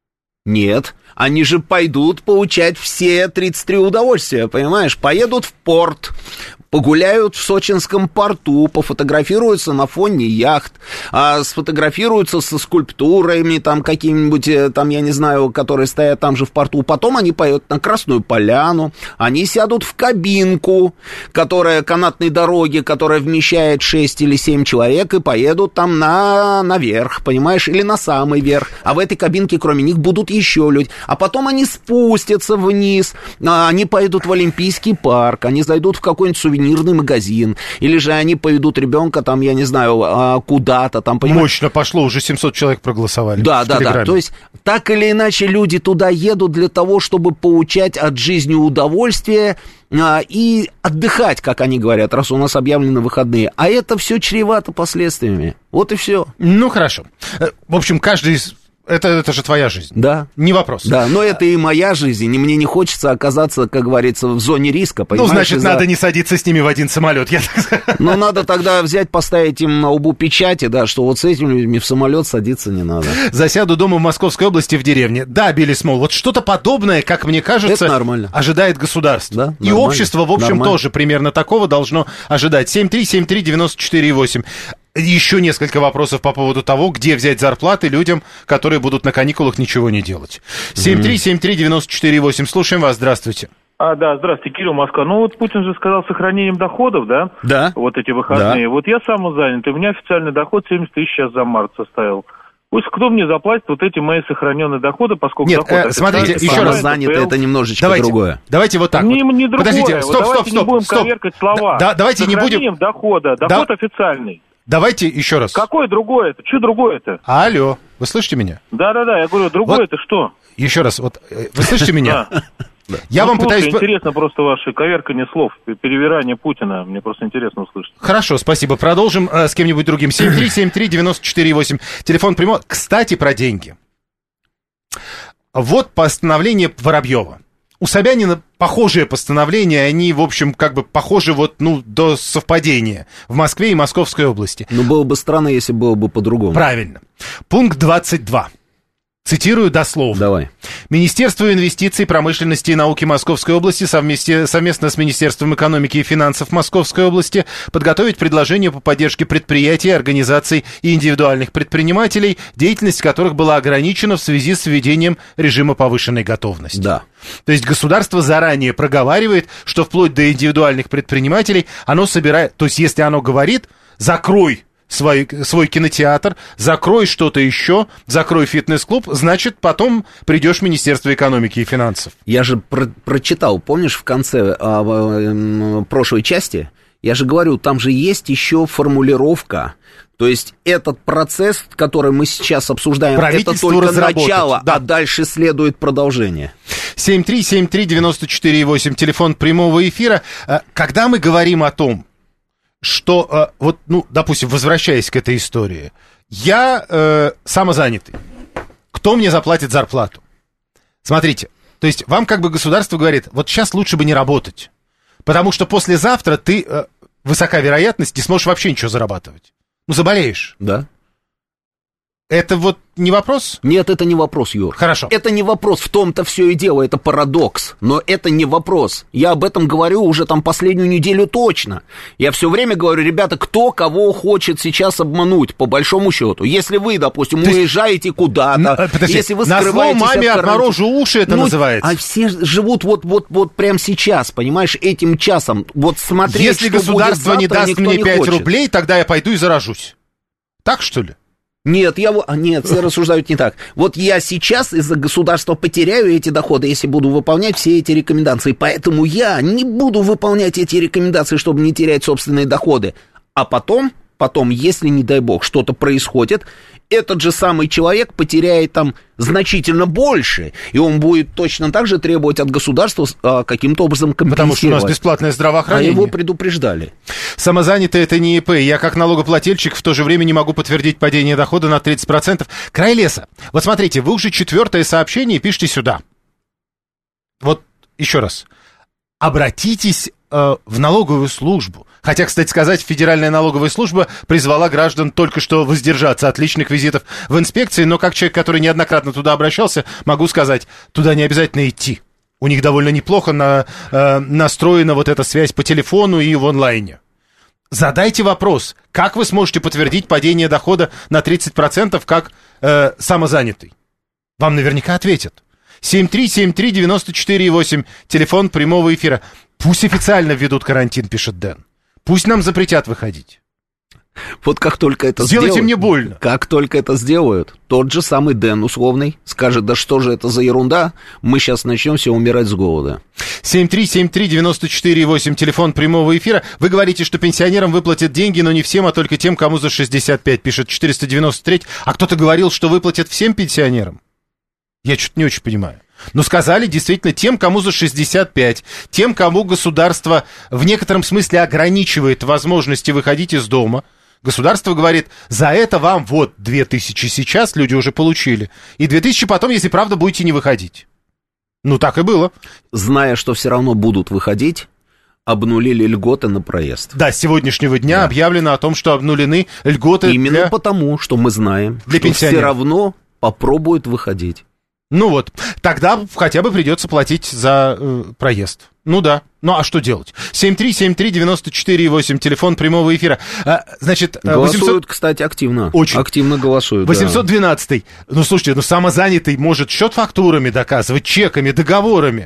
Нет. Они же пойдут получать все тридцать три удовольствия, понимаешь? Поедут в порт, погуляют в сочинском порту, пофотографируются на фоне яхт, а, сфотографируются со скульптурами там какими-нибудь, там, я не знаю, которые стоят там же в порту. Потом они поедут на Красную Поляну, они сядут в кабинку, которая канатной дороги, которая вмещает шесть или семь человек, и поедут там на, наверх, понимаешь, или на самый верх. А в этой кабинке, кроме них, будут еще люди. А потом они спустятся вниз, они поедут в Олимпийский парк, они зайдут в какой-нибудь сувенирный магазин, или же они поведут ребенка там, я не знаю, куда-то там, понимаешь? Мощно пошло, уже семьсот человек проголосовали. Да, да, да, то есть так или иначе люди туда едут для того, чтобы получать от жизни удовольствие а, и отдыхать, как они говорят, раз у нас объявлены выходные, а это все чревато последствиями, вот и все. Ну, хорошо. В общем, каждый из... Это, это же твоя жизнь. Да. Не вопрос. Да, но это и моя жизнь, и мне не хочется оказаться, как говорится, в зоне риска, понимаешь? Ну, значит, из-за... надо не садиться с ними в один самолет. Я... Ну, надо тогда взять, поставить им на лбу печати, да, что вот с этими людьми в самолет садиться не надо. Засяду дома в Московской области в деревне. Да, Билли Смол, вот что-то подобное, как мне кажется, это нормально. Ожидает государство. Да, и нормально. общество, в общем, Нормально. тоже примерно такого должно ожидать. семь три семь три девяносто четыре восемь. Еще несколько вопросов по поводу того, где взять зарплаты людям, которые будут на каникулах ничего не делать. семь три семь три девяносто четыре восемь. Слушаем вас, здравствуйте. А, да, здравствуйте, Кирилл, Москва. Ну вот Путин же сказал сохранением доходов, да? Да. Вот эти выходные. Да. Вот я самозанятый, у меня официальный доход семьдесят тысяч сейчас за март составил. Пусть кто мне заплатит вот эти мои сохраненные доходы, поскольку... Нет, э, смотрите, еще раз. Самозанятый, это немножечко давайте, другое. Давайте вот так не, вот. Не другое. Подождите, стоп, вот стоп, давайте стоп. не будем стоп. коверкать слова. Да, давайте не будем... дохода. Доход да. официальный. Давайте еще раз. Какое другое это? Что другое-то? Алло, вы слышите меня? Да-да-да, я говорю, другое это вот, что? Еще раз, вот вы слышите меня? Я ну, вам слушай, пытаюсь... интересно просто ваше коверкание слов, перевирание Путина. Мне просто интересно услышать. Хорошо, спасибо. Продолжим э, с кем-нибудь другим. семь три семь три девять четыре восемь. Телефон прямой. Кстати, про деньги. Вот постановление Воробьева. У Собянина похожие постановления, они, в общем, как бы похожи вот, ну, до совпадения в Москве и Московской области. Ну, было бы странно, если было бы по-другому. Правильно. Пункт двадцать два. Цитирую дословно. Давай. Министерство инвестиций, промышленности и науки Московской области совместе, совместно с Министерством экономики и финансов Московской области подготовить предложение по поддержке предприятий, организаций и индивидуальных предпринимателей, деятельность которых была ограничена в связи с введением режима повышенной готовности. Да. То есть государство заранее проговаривает, что вплоть до индивидуальных предпринимателей оно собирает... То есть если оно говорит, закрой Свой, свой кинотеатр, закрой что-то еще, закрой фитнес-клуб, значит, потом придешь в Министерство экономики и финансов. Я же про- прочитал, помнишь, в конце а, а, прошлой части, я же говорю, там же есть еще формулировка. То есть этот процесс, который мы сейчас обсуждаем, это только начало, да. А дальше следует продолжение. семь три семь три девять четыре восемь, телефон прямого эфира. Когда мы говорим о том, что, вот, ну, допустим, возвращаясь к этой истории, я э, самозанятый. Кто мне заплатит зарплату? Смотрите, то есть вам как бы государство говорит, вот сейчас лучше бы не работать, потому что послезавтра ты, э, высока вероятность, не сможешь вообще ничего зарабатывать. Ну, заболеешь. Да. Это вот не вопрос? Нет, это не вопрос, Юр. Хорошо. Это не вопрос, в том-то все и дело, это парадокс. Но это не вопрос. Я об этом говорю уже там последнюю неделю точно. Я все время говорю, ребята, кто кого хочет сейчас обмануть, по большому счету. Если вы, допустим, То уезжаете куда-то, подожди, если вы скрываетесь скрываетесь маме от отморожу уши, это ну, называется. А все живут вот, вот, вот прямо сейчас, понимаешь, этим часом. Вот смотреть, если что государство будет завтра, не даст мне не пять хочет. рублей, тогда я пойду и заражусь. Так, что ли? Нет, я, нет, все рассуждают не так. Вот я сейчас из-за государства потеряю эти доходы, если буду выполнять все эти рекомендации. Поэтому я не буду выполнять эти рекомендации, чтобы не терять собственные доходы. А потом, потом, если, не дай бог, что-то происходит, этот же самый человек потеряет там значительно больше, и он будет точно так же требовать от государства а, каким-то образом компенсировать. Потому что у нас бесплатное здравоохранение. А его предупреждали. Самозанятый — это не ИП. Я как налогоплательщик в то же время не могу подтвердить падение дохода на тридцать процентов. Край леса. Вот смотрите, вы уже четвертое сообщение пишите сюда. Вот еще раз. Обратитесь э, в налоговую службу. Хотя, кстати сказать, Федеральная налоговая служба призвала граждан только что воздержаться от личных визитов в инспекции, но как человек, который неоднократно туда обращался, могу сказать, туда не обязательно идти. У них довольно неплохо на, э, настроена вот эта связь по телефону и в онлайне. Задайте вопрос, как вы сможете подтвердить падение дохода на тридцать процентов как э, самозанятый? Вам наверняка ответят. семь три семь три девять четыре восемь, телефон прямого эфира. Пусть официально введут карантин, пишет Дэн. Пусть нам запретят выходить. Вот как только это Сделайте сделают, мне больно. Как только это сделают, тот же самый Дэн условный скажет, да что же это за ерунда, мы сейчас начнем все умирать с голода. семь три семь три девять четыре восемь, телефон прямого эфира. Вы говорите, что пенсионерам выплатят деньги, но не всем, а только тем, кому за шестьдесят пять, пишет четыреста девяносто три. А кто-то говорил, что выплатят всем пенсионерам? Я что-то не очень понимаю. Но сказали действительно тем, кому за шестьдесят пять, тем, кому государство в некотором смысле ограничивает возможности выходить из дома. Государство говорит, за это вам вот две тысячи сейчас люди уже получили, и две тысячи потом, если правда, будете не выходить. Ну, так и было. Зная, что все равно будут выходить, обнулили льготы на проезд. Да, с сегодняшнего дня да. объявлено о том, что обнулены льготы Именно для... потому, что мы знаем, для что пенсионеров. Все равно попробуют выходить. Ну вот, тогда хотя бы придется платить за э, проезд. Ну да, ну а что делать? семь три семь три девять четыре восемь, телефон прямого эфира. А, значит, голосуют, восемьсот... кстати, активно. Очень. Активно голосуют, восемьсот двенадцатый. Да. Ну слушайте, ну самозанятый может счет фактурами доказывать, чеками, договорами.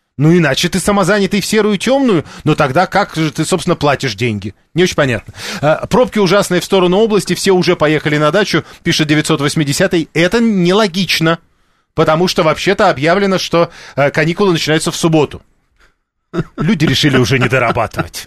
Ну, иначе ты самозанятый в серую темную, но тогда как же ты, собственно, платишь деньги? Не очень понятно. А, пробки ужасные в сторону области, все уже поехали на дачу, пишет девятьсот восьмидесятый. Это нелогично, потому что вообще-то объявлено, что а, каникулы начинаются в субботу. Люди решили уже не дорабатывать.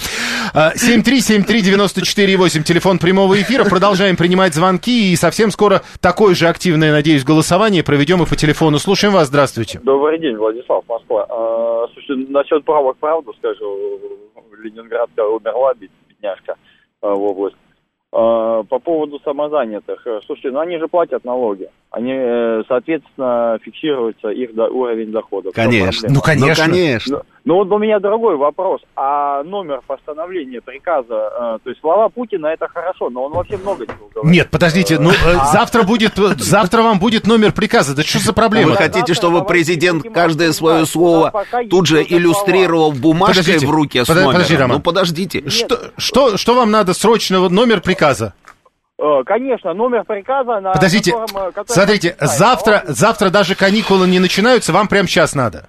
семь три семь три девяносто четыре восемь, телефон прямого эфира. Продолжаем принимать звонки. И совсем скоро такое же активное, надеюсь, голосование проведем и по телефону. Слушаем вас, здравствуйте. Добрый день, Владислав, Москва. А, слушайте, насчет правок правду скажу. Ленинградка умерла, бедняжка, а, в область. А, по поводу самозанятых. Слушайте, ну они же платят налоги. Они, соответственно, фиксируется их до, уровень доходов. Конечно. Ну, конечно. Ну, конечно. Ну, ну, вот у меня другой вопрос. А номер постановления приказа, э, то есть слова Путина, это хорошо, но он вообще много чего говорит. Нет, подождите, ну а... завтра будет, завтра вам будет номер приказа. Да что за проблема? Вы хотите, чтобы президент каждое свое слово тут же иллюстрировал бумажкой подождите, в руке с номером? Подожди, Роман. Ну, подождите. Что, что, что вам надо срочно, номер приказа? Конечно, номер приказа... На подождите, котором, который смотрите, завтра, завтра даже каникулы не начинаются, вам прямо сейчас надо.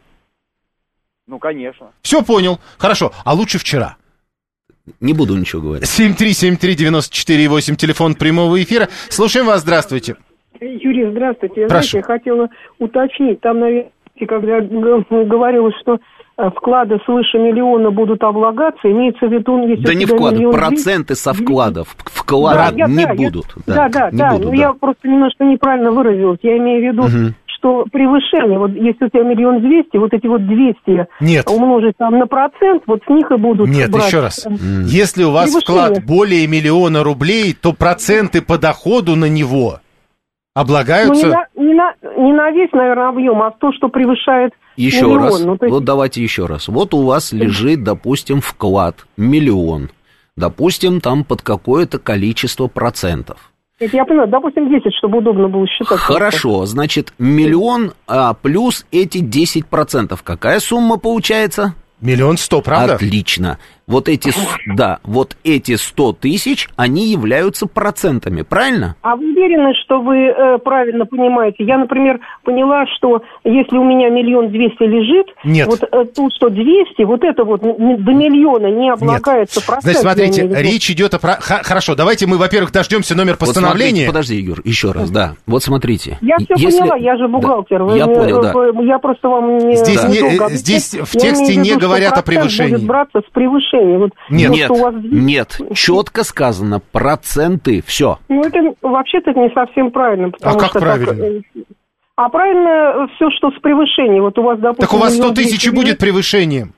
Ну, конечно. Все понял. Хорошо. А лучше вчера. Не буду ничего говорить. семь три семь три девяносто четыре восемь, телефон прямого эфира. Слушаем вас. Здравствуйте. Юрий, здравствуйте. Прошу. Знаете, я хотела уточнить. Там, наверное, когда говорилось, что вклады свыше миллиона будут облагаться, имеется в виду... Если да не вклады, проценты со вкладов. Вклады да, не да, будут. Я, да, да, да. Будут, ну, да. Я просто немножко неправильно выразилась. Я имею в виду... Угу. Что превышение, вот если у тебя миллион двести, вот эти вот двести Нет. умножить там на процент, вот с них и будут Нет, брать. еще раз. Mm. Если у вас вклад более миллиона рублей, то проценты по доходу на него облагаются... Ну, не на, не на, не на весь, наверное, объем, а то, что превышает еще миллион. Раз. Ну, есть... Вот давайте еще раз. Вот у вас лежит, допустим, вклад миллион. Допустим, там под какое-то количество процентов. Это я понимаю, допустим, десять, чтобы удобно было считать. Хорошо, просто. Значит, миллион а, плюс эти десять процентов. Какая сумма получается? Миллион сто, правда? Отлично. Вот эти, да, вот эти сто тысяч, они являются процентами, правильно? А вы уверены, что вы э, правильно понимаете? Я, например, поняла, что если у меня миллион двести лежит, Нет. вот э, тут что двести, вот это вот до миллиона не облагается процент. Значит, смотрите, речь идет о... Х- хорошо, давайте мы, во-первых, дождемся номер постановления. Вот смотрите, подожди, Юр, еще раз, да. Вот смотрите. Я все если... поняла, я же бухгалтер. Да, вы, я вы, понял, да. Вы, я просто вам не... Здесь, не не, здесь в тексте не виду, говорят о превышении. Будет браться с превышения. Вот, нет, вот, нет, у вас... нет, четко сказано, проценты, все. Ну, это вообще-то не совсем правильно. А как что правильно? Так, а правильно все, что с превышением. Вот у вас, допустим, так у вас сто тысяч будет превышением.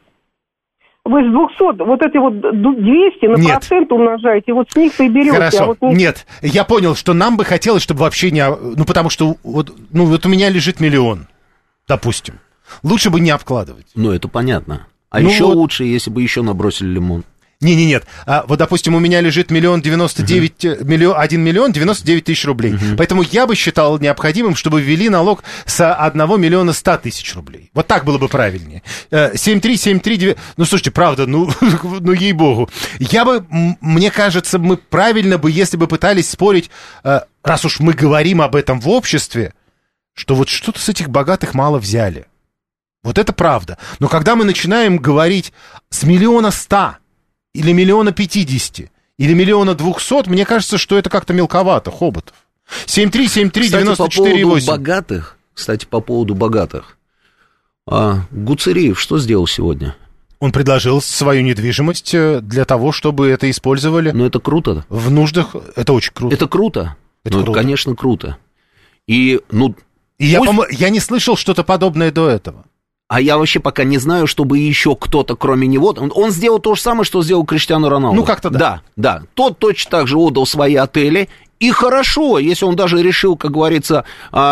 Вы с двухсот, вот эти вот двести на Нет. процент умножаете, вот с них-то и берете. Хорошо, а вот не... нет, я понял, что нам бы хотелось, чтобы вообще не... Ну, потому что вот, ну, вот у меня лежит миллион, допустим. Лучше бы не обкладывать. Ну, это понятно. А ну еще вот... лучше, если бы еще набросили лимон. Не-не-нет, а, вот, допустим, у меня лежит миллион девяносто девять, uh-huh. миллион, один миллион девяносто девять тысяч рублей. Uh-huh. Поэтому я бы считал необходимым, чтобы ввели налог с одного миллиона ста тысяч рублей. Вот так было бы правильнее. семь три семь три девять... Ну, слушайте, правда, ну, ну, ей-богу. Я бы, мне кажется, мы правильно бы, если бы пытались спорить, раз уж мы говорим об этом в обществе, что вот что-то с этих богатых мало взяли. Вот это правда. Но когда мы начинаем говорить с миллиона ста, или миллиона пятидесяти, или миллиона двухсот, мне кажется, что это как-то мелковато, Хоботов. семь три семь три девяносто четыре восемь. Кстати, по поводу богатых, кстати, по поводу богатых. А, Гуцериев что сделал сегодня? Он предложил свою недвижимость для того, чтобы это использовали. Ну, это круто. В нуждах, это очень круто. Это круто. Это ну, круто. Это, конечно, круто. И, ну... И пусть... я, я не слышал что-то подобное до этого. А я вообще пока не знаю, чтобы еще кто-то, кроме него... Он, он сделал то же самое, что сделал Криштиану Роналду. Ну, как-то да. Да, да. Тот точно так же отдал свои отели. И хорошо, если он даже решил, как говорится,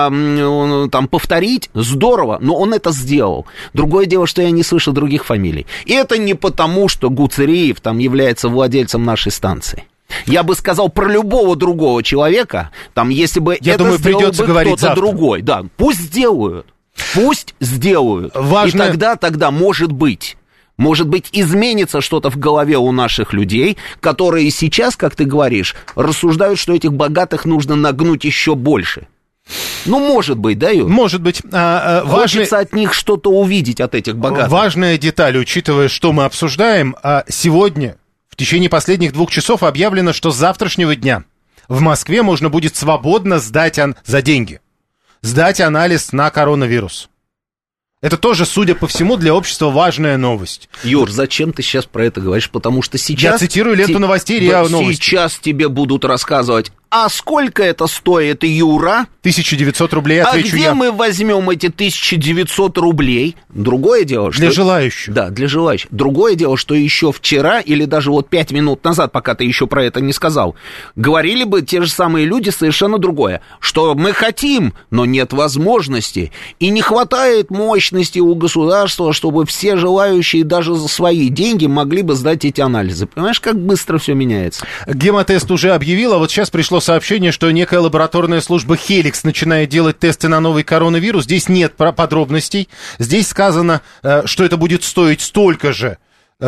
э, там, повторить, здорово, но он это сделал. Другое дело, что я не слышу других фамилий. И это не потому, что Гуцериев там является владельцем нашей станции. Я бы сказал про любого другого человека, там, если бы я это думаю, сделал придется бы говорить кто-то завтра. другой. Да, пусть сделают. Пусть сделают. Важно... И тогда, тогда, может быть, может быть, изменится что-то в голове у наших людей, которые сейчас, как ты говоришь, рассуждают, что этих богатых нужно нагнуть еще больше. Ну, может быть, да, Юр? Может быть. А, а, Хочется важный... от них что-то увидеть, от этих богатых. Важная деталь, учитывая, что мы обсуждаем, а сегодня, в течение последних двух часов, объявлено, что с завтрашнего дня в Москве можно будет свободно сдать ан... за деньги, сдать анализ на коронавирус. Это тоже, судя по всему, для общества важная новость. Юр, зачем ты сейчас про это говоришь? Потому что сейчас... Я цитирую ленту новостей, РИА Новости. Сейчас тебе будут рассказывать, а сколько это стоит, Юра? тысяча девятьсот рублей, отвечу я. А где мы возьмем эти тысяча девятьсот рублей? Другое дело, что... Для желающих. Да, для желающих. Другое дело, что еще вчера, или даже вот пять минут назад, пока ты еще про это не сказал, говорили бы те же самые люди совершенно другое. Что мы хотим, но нет возможности. И не хватает мощности у государства, чтобы все желающие даже за свои деньги могли бы сдать эти анализы. Понимаешь, как быстро все меняется? Гемотест уже объявил, а вот сейчас пришло сообщение, что некая лабораторная служба «Хеликс» начинает делать тесты на новый коронавирус. Здесь нет подробностей. Здесь сказано, что это будет стоить столько же.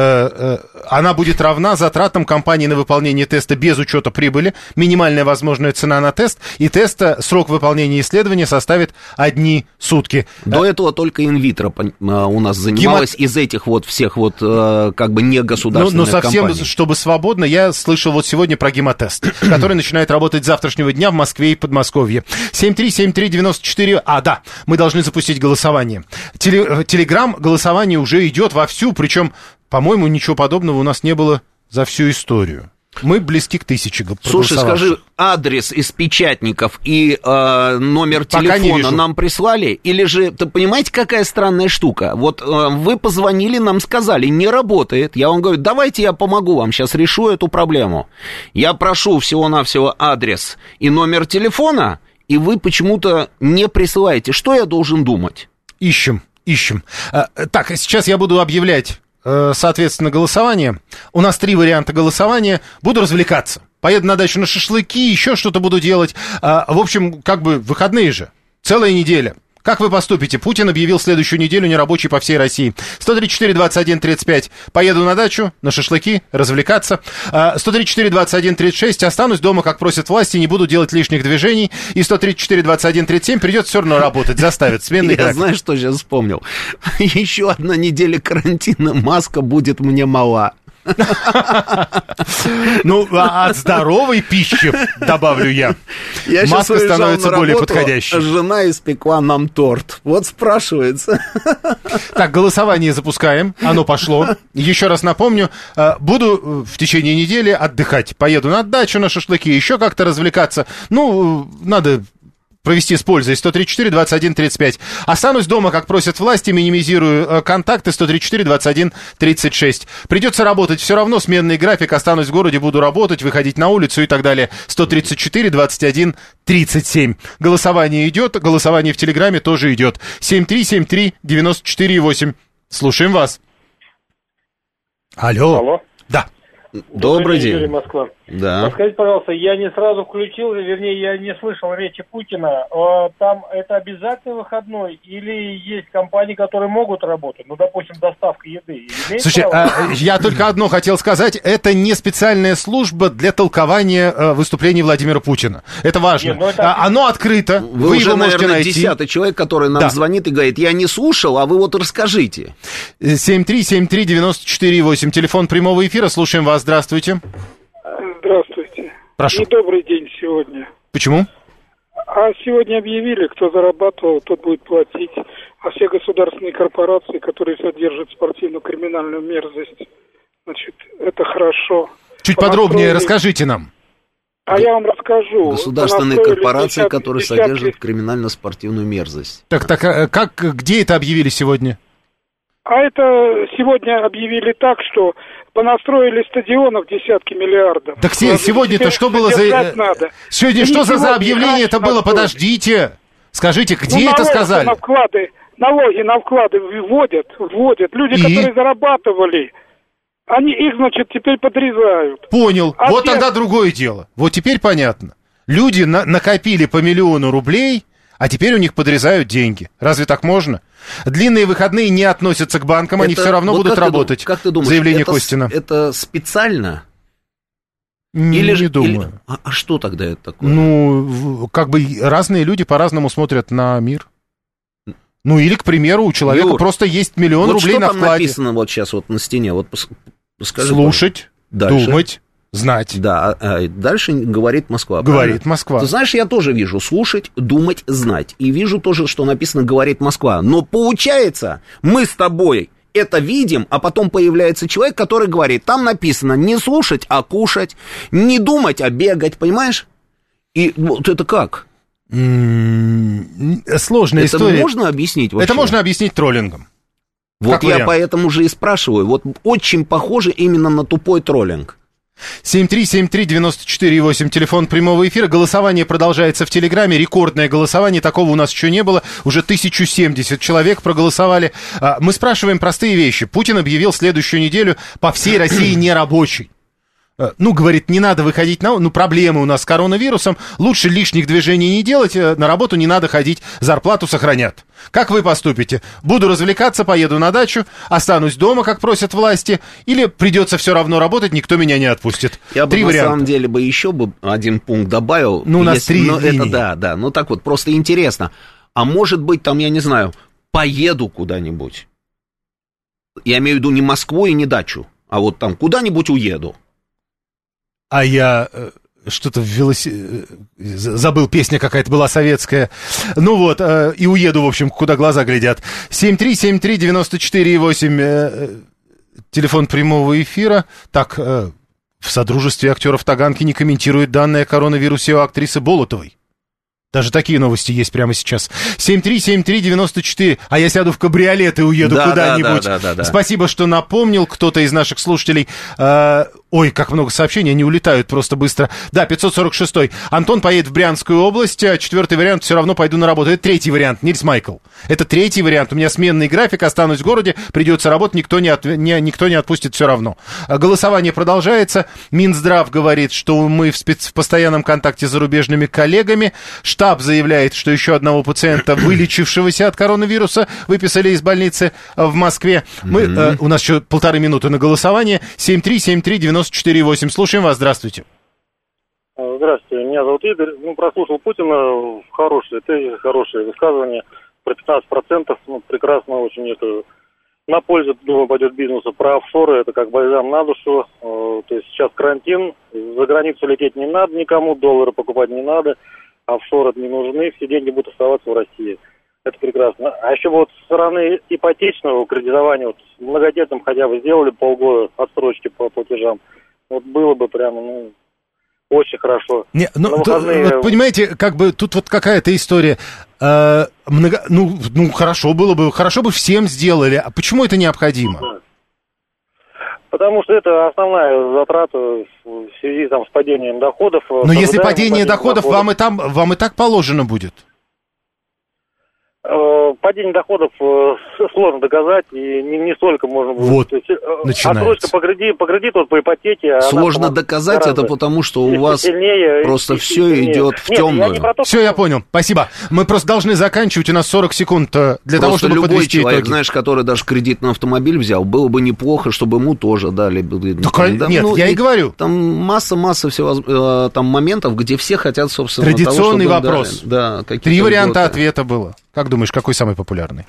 Она будет равна затратам компании на выполнение теста без учета прибыли. Минимальная возможная цена на тест. И теста, срок выполнения исследования составит одни сутки. До этого только инвитро у нас занималась Гемо... из этих вот всех вот как бы негосударственных но, но совсем, компаний. Чтобы свободно, я слышал вот сегодня про гемотест, который начинает работать с завтрашнего дня в Москве и Подмосковье. семь три семь три девяносто четыре. А, да, мы должны запустить голосование. Телеграм голосование уже идет вовсю, причем... По-моему, ничего подобного у нас не было за всю историю. Мы близки к тысяче. Слушай, скажи, адрес из печатников и э, номер Пока телефона нам прислали? Или же, ты понимаете, какая странная штука? Вот э, вы позвонили, нам сказали, не работает. Я вам говорю, давайте я помогу вам, сейчас решу эту проблему. Я прошу всего-навсего адрес и номер телефона, и вы почему-то не присылаете. Что я должен думать? Ищем, ищем. А, так, сейчас я буду объявлять... соответственно, голосование. У нас три варианта голосования. Буду развлекаться. Поеду на дачу на шашлыки, еще что-то буду делать. В общем, как бы выходные же. Целая неделя. Как вы поступите? Путин объявил следующую неделю нерабочей по всей России. сто тридцать четыре двадцать один тридцать пять. Поеду на дачу, на шашлыки, развлекаться. сто тридцать четыре двадцать один тридцать шесть. Останусь дома, как просят власти, не буду делать лишних движений. И сто тридцать четыре двадцать один тридцать семь придется все равно работать, заставят. Сменный график. Я знаю, что сейчас вспомнил. Еще одна неделя карантина, маска будет мне мала. Ну, а от здоровой пищи, добавлю я, я маска становится более работу, подходящей. Жена испекла нам торт. Вот спрашивается. Так, голосование запускаем. Оно пошло. Еще раз напомню, буду в течение недели отдыхать. Поеду на дачу, на шашлыки, еще как-то развлекаться. Ну, надо... провести с пользой. Сто тридцать четыре двадцать один тридцать пять. Останусь дома, как просят власти, минимизирую э, контакты. Сто тридцать четыре двадцать один тридцать шесть. Придется работать все равно, сменный график. Останусь в городе, буду работать, выходить на улицу и так далее. Сто тридцать четыре двадцать один тридцать семь. Голосование идет, голосование в Телеграме тоже идет. семь три семь три девяносто четыре восемь. Слушаем вас. Алло. Алло. Да. Добрый день. Юрий, Москва. Да. Подскажите, пожалуйста, я не сразу включил, вернее, я не слышал речи Путина. Там это обязательный выходной или есть компании, которые могут работать? Ну, допустим, доставка еды. Слушай, а, я только одно хотел сказать. Это не специальная служба для толкования а, выступлений Владимира Путина. Это важно. Нет, ну это... А, оно открыто. Вы, вы уже, его можете наверное, найти. десятый человек, который нам да. звонит и говорит, я не слушал, а вы вот расскажите. семь три семь три девяносто четыре восемь. Телефон прямого эфира. Слушаем вас. Здравствуйте. Здравствуйте. Прошу. Недобрый день сегодня. Почему? А сегодня объявили, кто зарабатывал, тот будет платить. А все государственные корпорации, которые содержат спортивную криминальную мерзость, значит, это хорошо. Чуть подробнее расскажите нам. А я вам расскажу. Государственные корпорации, десятки, которые десятки... содержат криминально-спортивную мерзость. Так, так, а как, где это объявили сегодня? А это сегодня объявили так, что понастроили стадионов десятки миллиардов. Так сегодня-то что было за... Надо. Сегодня что за, за объявление это было? Подождите. Скажите, где ну, это сказали? На вклады, налоги на вклады вводят, вводят. Люди, И? которые зарабатывали, они их, значит, теперь подрезают. Понял. А вот те... тогда другое дело. Вот теперь понятно. Люди на- накопили по миллиону рублей, а теперь у них подрезают деньги. Разве так можно? Длинные выходные не относятся к банкам, это, они все равно вот будут работать. Как ты думаешь, заявление это, Костина. Это специально? Или, не думаю. Или, а, а что тогда это такое? Ну, как бы разные люди по-разному смотрят на мир. Ну, или, к примеру, у человека Юр, просто есть миллион вот рублей на вкладе. Что там написано вот сейчас вот на стене? Вот скажи, слушать, дальше. Думать, знать. Да, а дальше говорит Москва. Говорит правильно? Москва. Ты знаешь, я тоже вижу слушать, думать, знать. И вижу тоже, что написано говорит Москва. Но получается, мы с тобой это видим, а потом появляется человек, который говорит, там написано не слушать, а кушать, не думать, а бегать, понимаешь? И вот это как? Mm, сложная это история. Это можно объяснить вообще? Это можно объяснить троллингом. Вот как я вариант. Поэтому же и спрашиваю. Вот очень похоже именно на тупой троллинг. семь три семь три девять четыре восемь, телефон прямого эфира. Голосование продолжается в Телеграме. Рекордное голосование, такого у нас еще не было. Уже тысяча семьдесят человек проголосовали. Мы спрашиваем простые вещи. Путин объявил следующую неделю по всей России нерабочей. Ну, говорит, не надо выходить на... Ну, проблемы у нас с коронавирусом. Лучше лишних движений не делать. На работу не надо ходить. Зарплату сохранят. Как вы поступите? Буду развлекаться, поеду на дачу, останусь дома, как просят власти, или придется все равно работать, никто меня не отпустит? Я три бы варианта. На самом деле бы еще бы один пункт добавил. Ну, у нас если... три ну, линии. Это да, да. Ну, так вот, просто интересно. А может быть, там, я не знаю, поеду куда-нибудь. Я имею в виду не Москву и не дачу, а вот там куда-нибудь уеду. А я э, что-то в велосипеде... Забыл, песня какая-то была советская. Ну вот, э, и уеду, в общем, куда глаза глядят. семь три семь три девять четыре восемь, э, телефон прямого эфира. Так, э, в Содружестве актеров Таганки не комментируют данные о коронавирусе у актрисы Болотовой. Даже такие новости есть прямо сейчас. семь три семь три девять четыре. А я сяду в кабриолет и уеду да, куда-нибудь. Да, да, да, да, да. Спасибо, что напомнил кто-то из наших слушателей. Э, ой, как много сообщений, они улетают просто быстро. Да, пятьсот сорок шесть. Антон поедет в Брянскую область. Четвертый вариант, все равно пойду на работу. Это третий вариант, Нильс Майкл. Это третий вариант. У меня сменный график, останусь в городе, придется работать, никто не, от, не, никто не отпустит все равно. Голосование продолжается. Минздрав говорит, что мы в, спец, в постоянном контакте с зарубежными коллегами. Штаб заявляет, что еще одного пациента, вылечившегося от коронавируса, выписали из больницы в Москве. Мы, mm-hmm. э, у нас еще полторы минуты на голосование. семь три семь три девять четыре восемь. Слушаем вас. Здравствуйте. Здравствуйте. Меня зовут Игорь. Ну, прослушал Путина. Хорошие тезисы, хорошие высказывания. Про пятнадцать процентов. Ну, прекрасно очень это... На пользу, думаю, пойдет бизнесу. Про офшоры, это как бальзам на душу. То есть сейчас карантин. За границу лететь не надо никому. Доллары покупать не надо. Офшоры не нужны, все деньги будут оставаться в России. Это прекрасно. А еще вот со стороны ипотечного кредитования, вот многодетным хотя бы сделали полгода отсрочки по платежам. Вот было бы прямо, ну, очень хорошо. Не, ну, выходные... вот, понимаете, как бы тут вот какая-то история. Э, много, ну, ну, хорошо было бы, хорошо бы всем сделали. А почему это необходимо? Потому что это основная затрата в связи там, с падением доходов. Но если падение доходов, доходов, вам и там, вам и так положено будет. Падение доходов сложно доказать, и не, не столько можно будет. Вот, отсрочка по кредиту, по кредиту, по ипотеке. Сложно она, доказать это, потому что у вас сильнее, просто и, все и идет в Нет, темную. То, все, я понял, спасибо. Мы просто должны заканчивать, у нас сорок секунд для просто того, чтобы любой подвести человек, итоги. Знаешь, который даже кредит на автомобиль взял, было бы неплохо, чтобы ему тоже дали. Так, да, нет, ну, я и говорю. Там масса-масса всего там моментов, где все хотят, собственно, традиционный того, вопрос. Да, Три варианта льготы. Ответа было. Как думаешь, какой самый популярный?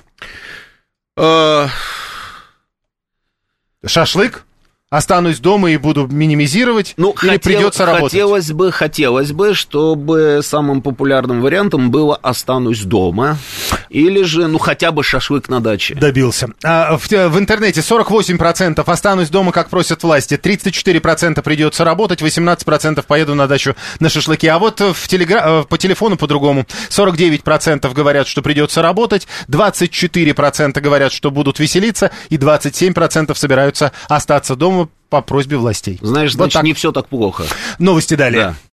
Шашлык? Останусь дома и буду минимизировать, ну, или хотел, придется работать? Хотелось бы, хотелось бы, чтобы самым популярным вариантом было «останусь дома», или же, ну, хотя бы шашлык на даче. Добился. А, в, в интернете сорок восемь процентов «останусь дома, как просят власти», тридцать четыре процента придется работать, восемнадцать процентов поеду на дачу на шашлыки. А вот в телегра... по телефону по-другому сорок девять процентов говорят, что придется работать, двадцать четыре процента говорят, что будут веселиться, и двадцать семь процентов собираются остаться дома по просьбе властей. Знаешь, вот значит, так. Не все так плохо. Новости далее. Да.